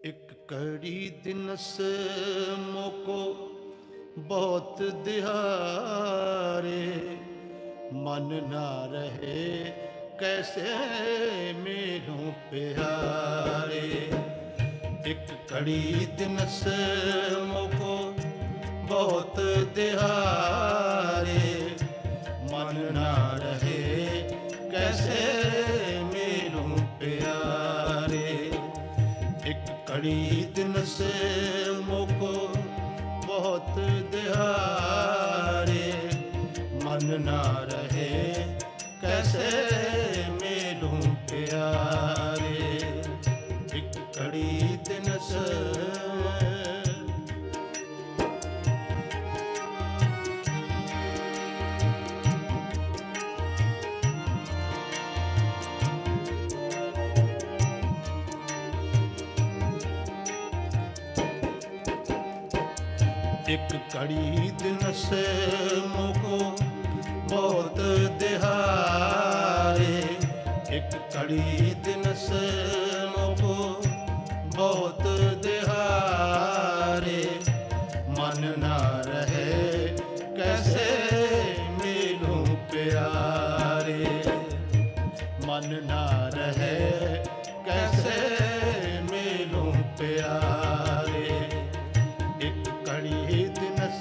एक कड़ी दिनस मोको बहुत दिहारे, मन ना रहे कैसे मेरूं प्यारे। एक कड़ी दिनस मोको बहुत दिहारे, मन ना रहे कैसे मेरूं प्यारे। एक कड़ी दिनस मोको बहुत दिहारे, मन ना रहे कैसे मेरूं प्यारे। एक कड़ी दिनस एक कड़ी दिनस मोको बहुत दिहारे। एक कड़ी दिनस मोको बहुत दिहारे, मन ना रहे कैसे मिलूं प्यारे। मन ना रहे कैसे मिलूं प्यारे। एक कड़ी दिनस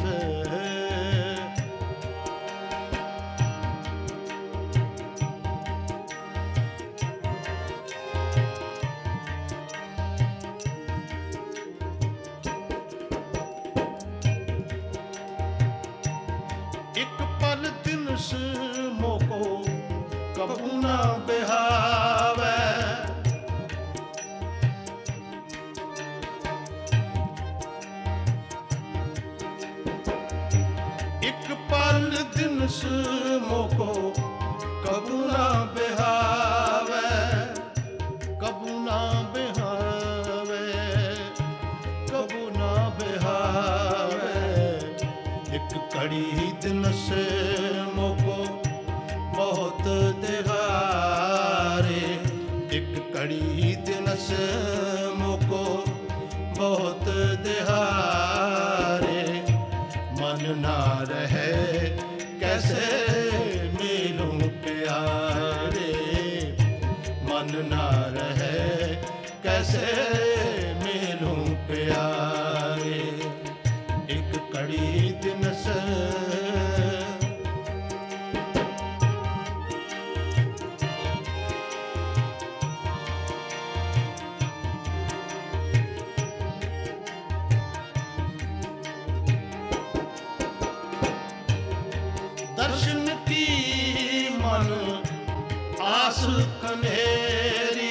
एक पल दिनस मोको कबू ना बिहावे। एक पल दिनस मोको कबू ना बिहावे, कबू ना बिहावे, कबू ना बिहावे। एक कड़ी दिनस मोको बहुत दिहारे। एक कड़ी दिनस मोको बहुत दिहारे, मन ना रहे कैसे मिलूं प्यारे। मन ना रहे कैसे मिलूं प्यारे। एक कड़ी दिनस दर्शन की मन आस कन्हेरी।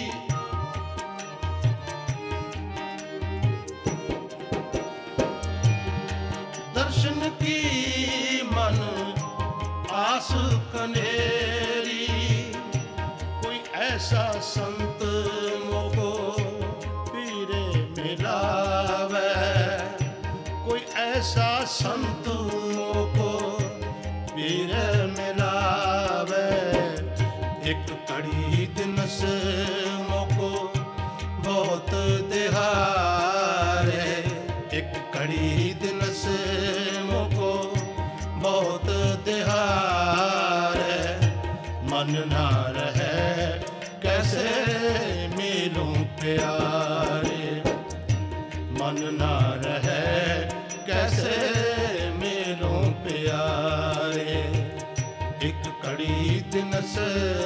दर्शन की मन आस कन्हेरी, कोई ऐसा संत मोको पीरे मिलावे। कोई ऐसा संत मोको पीरे मिलावे। एक कड़ी दिनस मोको बहुत दिहारे। एक कड़ी दिनस मोको बहुत दिहारे, मन ना रहे कैसे मिलूं प्यारे। मन ना रहे कैसे मिलूं प्यारे। एक कड़ी दिनस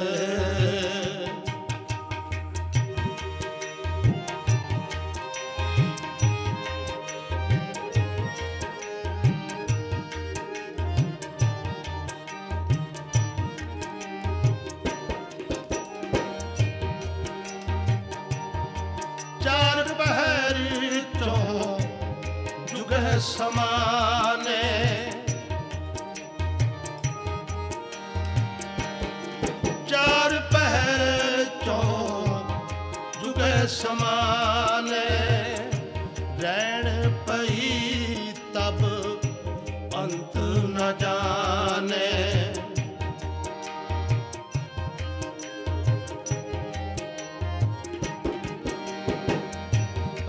चार बहर चों जुगह समाने। चार पहर चों जुगह समाने, रैन पई तब अंत न जाने।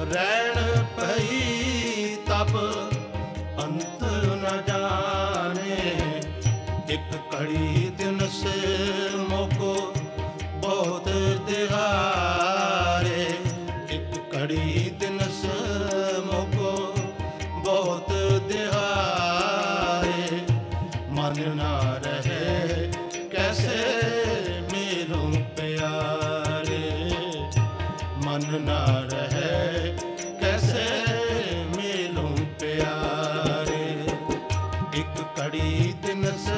रैण पई तब अंत न जाने। एक घड़ी दिन से मोको बहुत दिहारे। एक घड़ी दिन से मोको बहुत दिहारे। मन ना रहे कैसे मिलूं प्यारे। मन ना रहे कैसे मिलूं प्यारे। एक घड़ी दिन से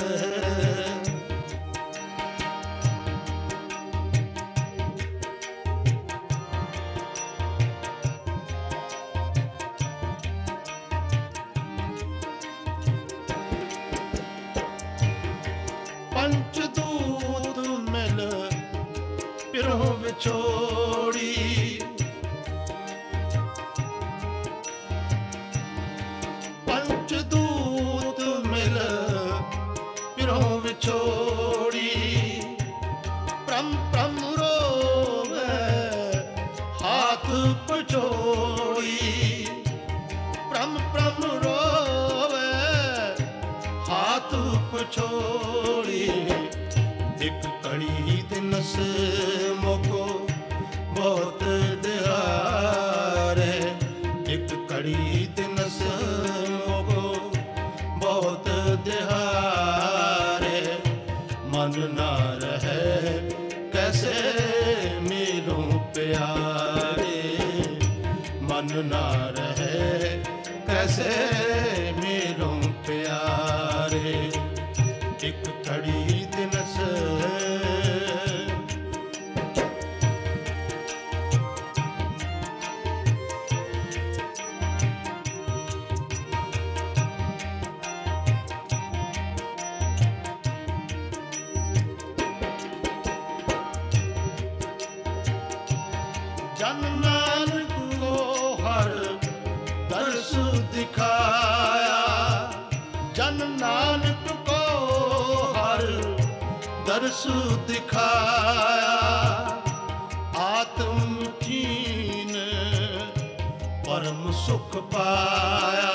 पंचदूत मिल पिरो विछोड़ी। पंचदूत मिल पिरो विछोड़ी। प्रम प्रम रोवे हाथ पछोड़ी। प्रम प्रम रोवे हाथ पछोड़ी। एक घड़ी दिन से मोको बहुत दिहारे। एक घड़ी दिन से मोको बहुत दिहारे। मन ना रहे कैसे मिलूं प्यारे। मन ना रहे कैसे मिलूं प्यारे। एक घड़ी दिन से जन नानक को हर दर्श दिखाया। जन नानक को हर दर्श दिखाया। आत्म कीन परम सुख पाया।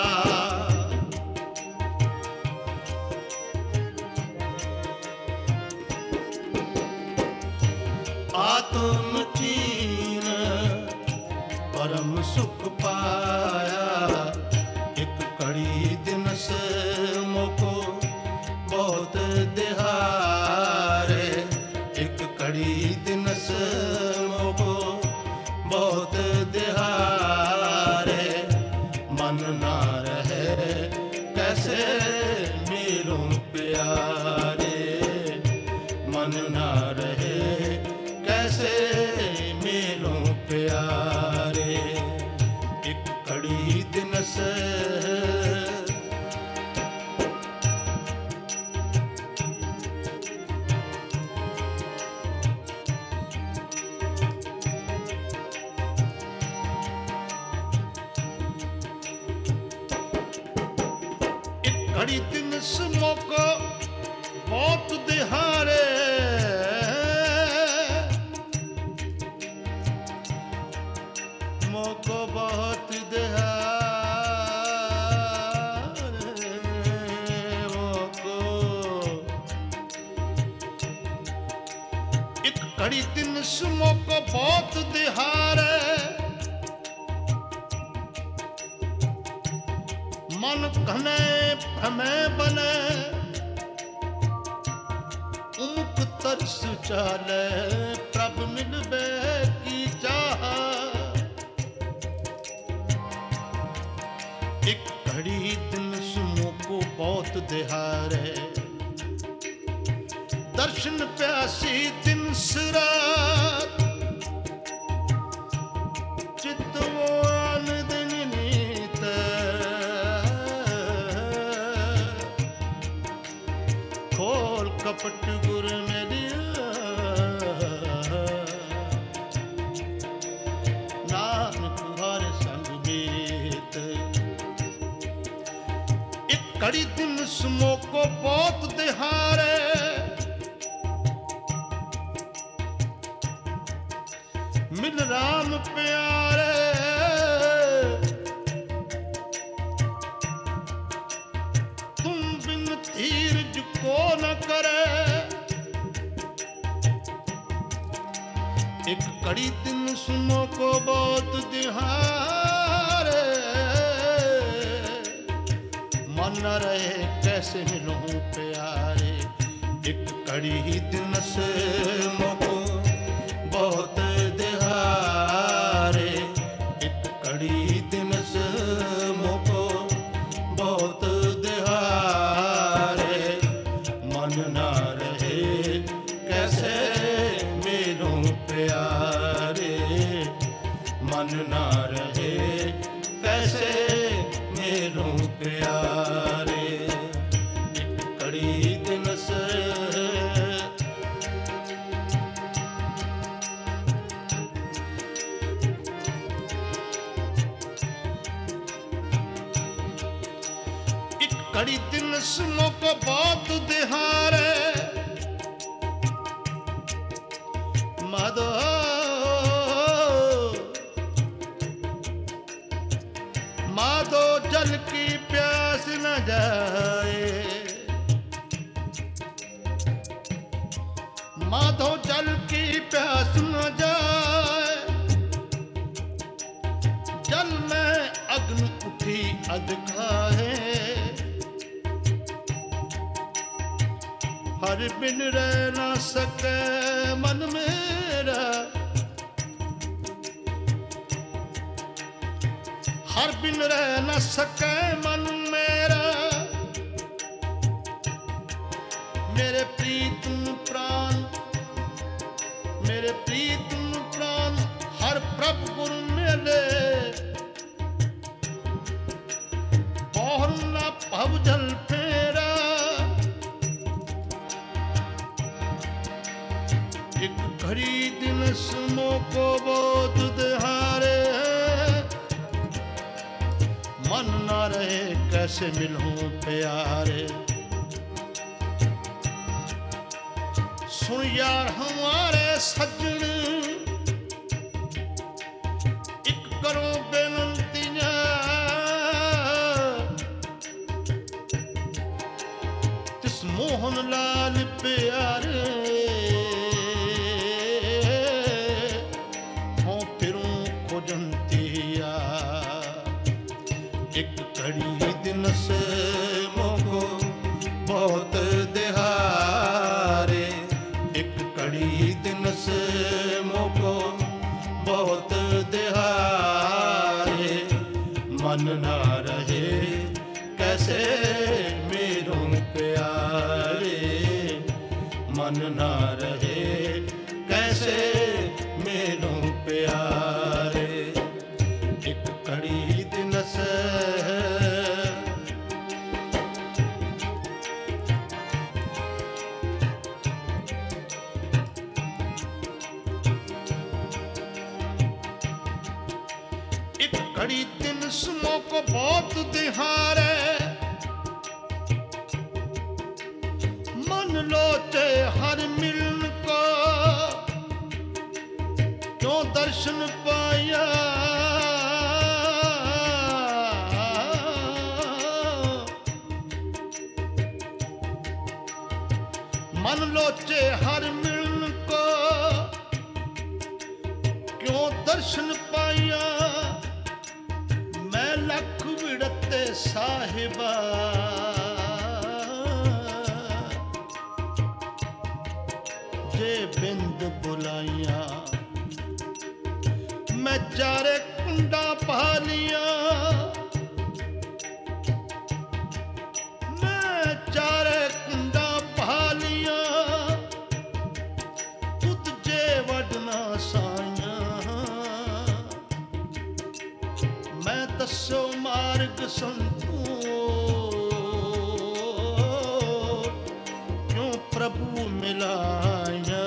आत्म कीन परम सुख पाया। एक घड़ी दिन से मोको बहुत दिहारे। एक घड़ी दिन से मोको बहुत दिहारे। मन ना रहे कैसे मिलूं प्यारे। मन ना रहे कैसे मिलूं प्यारे। एक घड़ी दिन से एक घड़ी दिन से मोको बहुत दिहारे। मोको बहुत दिहारे। मोको एक घड़ी दिन से मोको बहुत दिहारे। मन घने भ्रमे बने उमुक तरस चाले। प्रभ मिलबे की चाह। एक घड़ी दिन सुमो को बहुत दिहारे। दर्शन प्यासी दिन रात। चितवान दिन नीत। खोल कपट गुर मेरिया। नानक हर संग बीत। एक घड़ी दिन सुमो को बहुत दिहारे। मिल राम प्यारे। एक कड़ी दिन सुनो को बहुत दिहारे, मन न रहे कैसे मिलूं प्यारे। एक कड़ी दिन सुनो को बहुत दिहारे, एक कड़ी दिन सुनो को बहुत दिहारे, मन न रहे कैसे मिलूं प्यारे, मन ना रहे कैसे मिलूं प्यारे। एक कड़ी दिन से एक कड़ी दिन सुनो को बहुत दिहारे, माधो माधो जल की प्यास न जाए, माधो जल की प्यास न जाए। जल में अग्नि उठी अधखाए, हर बिन रह न सके मन मेरा, हर बिन रह न सके मन मेरा। मेरे प्रीतम प्राण, मेरे प्रीतम प्राण हर प्रभु गुरु मिले, बहुर न भव जल फेरा। एक घड़ी दिन सुनो को बहुत दिहारे, मन ना रहे कैसे मिलूं प्यारे। सुन यार हमारे सज्जन, एक करो बेनंतियां, तिस मोहन लाल प्यारे, हों फिरूं खोजंतिया। एक घड़ी दिन से मोको बहुत दिहारे, एक घड़ी दिन से मोको बहुत दिहारे, मन ना रहे कैसे मिलूं प्यारे, मन ना रहे कैसे मिलूं प्यारे। एक घड़ी दिन से एक घड़ी दिन सुनो को बहुत दिहारे, मन लोचे हर मिलन को, क्यों दर्शन पाया। मन लोचे हर मिलन को, क्यों दर्शन पाया। मैं लख विड़ते साहिबा, जे बिंद बुलाइया। मैं चारे कुंडा पहालिया, मैं चारे कुंडा पहालिया। तुझे वडना साइया, मैं दसो मार्ग संतू, क्यों प्रभु मिलाया।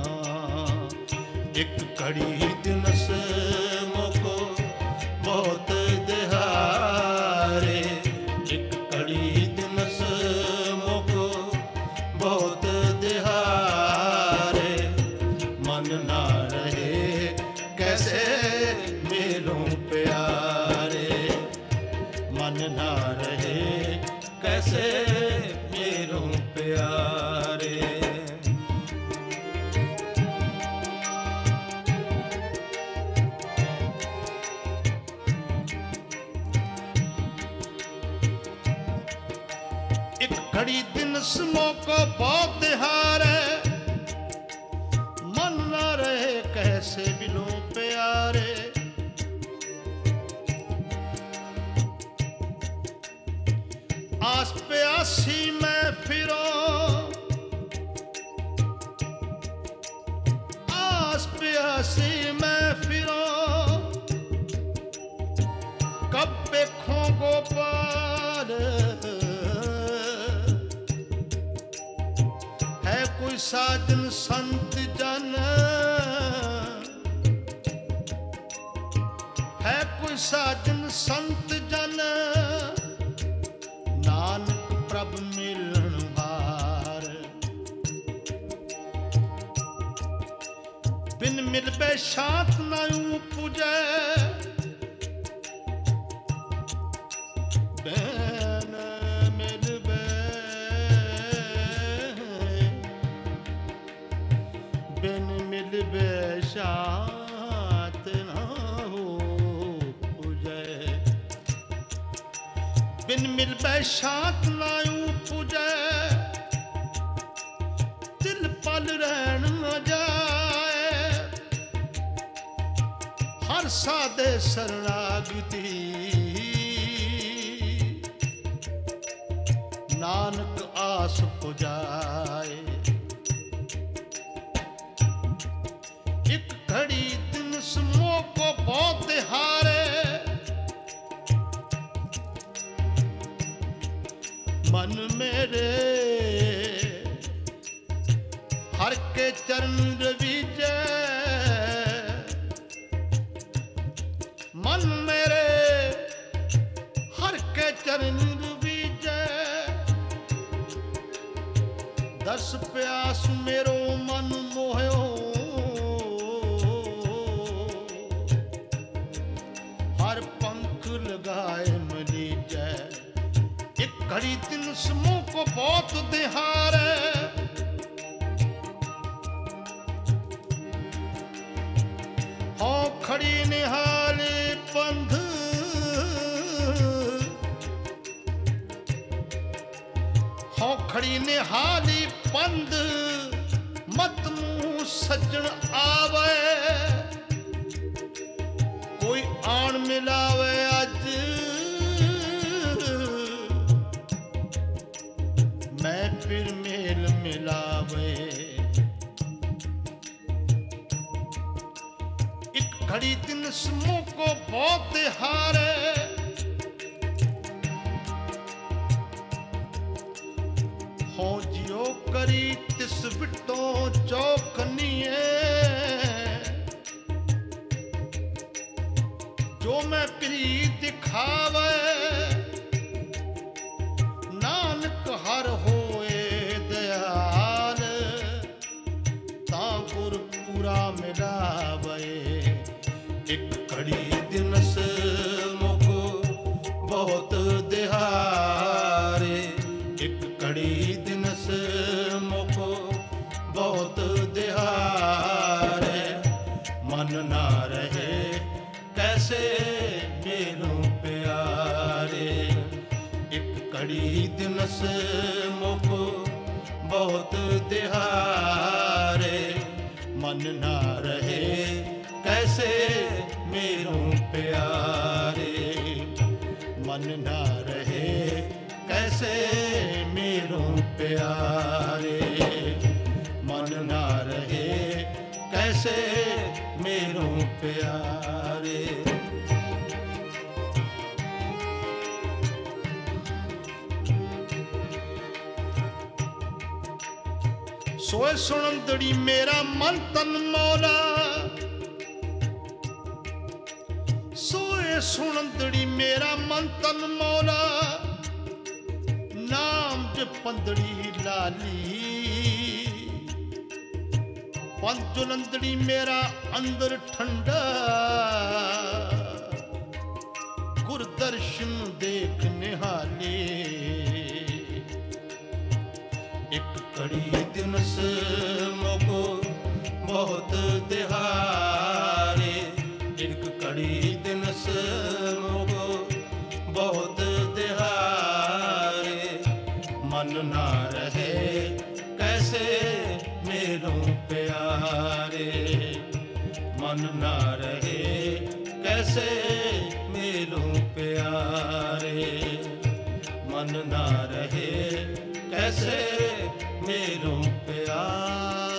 एक घड़ी दिन से मोको बहुत दिहारे, एक घड़ी दिन से मोको बहुत दिहारे, मन ना रहे कैसे मिलूं प्यारे, मन ना रहे कैसे मिलूं प्यारे। घड़ी दिन समो को बहुत तिहारे, मन न रहे कैसे बिलो प्यारे। आस प्यासी मैं फिरो, आस प्यासी मैं फिरो, कब देखूं गोपाल, है कोई साजन संत जन, है कोई साजन संत जन, नानक प्रभ मिलन हार। बिन मिलबे शांत न पूजै, बिन मिलबे, बिन मिलबे शांत न पूजै, बिन मिलबे शांत नायू पूजै, दिल पल रहन न जाए, हर सादे शरणागति, नानक आस पुजाए। एक घड़ी दिन समो को बहुत तिहारे, मन मेरे हर के चरण रविजै, मन मेरे हर के चरण रविजै, दस प्यास मेरो मन मोह्यो, हर पंख लगाए मलीजै। एक घड़ी दिन समूह को बहुत तिहारे, हो खड़ी निहाली पंध, हो खड़ी निहाली पंध, मत मुंह सज्जन आवे, कोई आन मिलावे अज, मैं फिर मेल मिलावे। एक घड़ी दिन समूह को बहुत तिहारे, हो जियो करी तिस बिटो चौकनिए, जो मैं प्रीत दिखावे, नानक हर होए दयाल, तां गुर पूरा मिलावे। एक घड़ी दिनस मुख बहुत दिहारे, एक घड़ी दिनस मुख बहुत दिहारे, मन ना रहे कैसे मेरो प्यारे। एक घड़ी दिनस मुख बहुत तिहारे, मन ना रहे कैसे मेरो प्यारे, मन ना रहे कैसे मेरो प्यारे, मन ना रहे कैसे मेरो प्यारे। सोए सुनंदड़ी मेरा मन तन मौला, सोए सुनंदड़ी मेरा मन तन मौला, नाम जपंदड़ी लाली, पंजुलंदड़ी मेरा अंदर ठंडा, गुर दर्शन देख निहाले। एक घड़ी दिनस मोको बहुत तिहारे, एक घड़ी दिनस मोको बहुत तिहारे, मन ना मन ना रहे कैसे मिलूं प्यारे, मन ना रहे कैसे मिलूं प्यारे।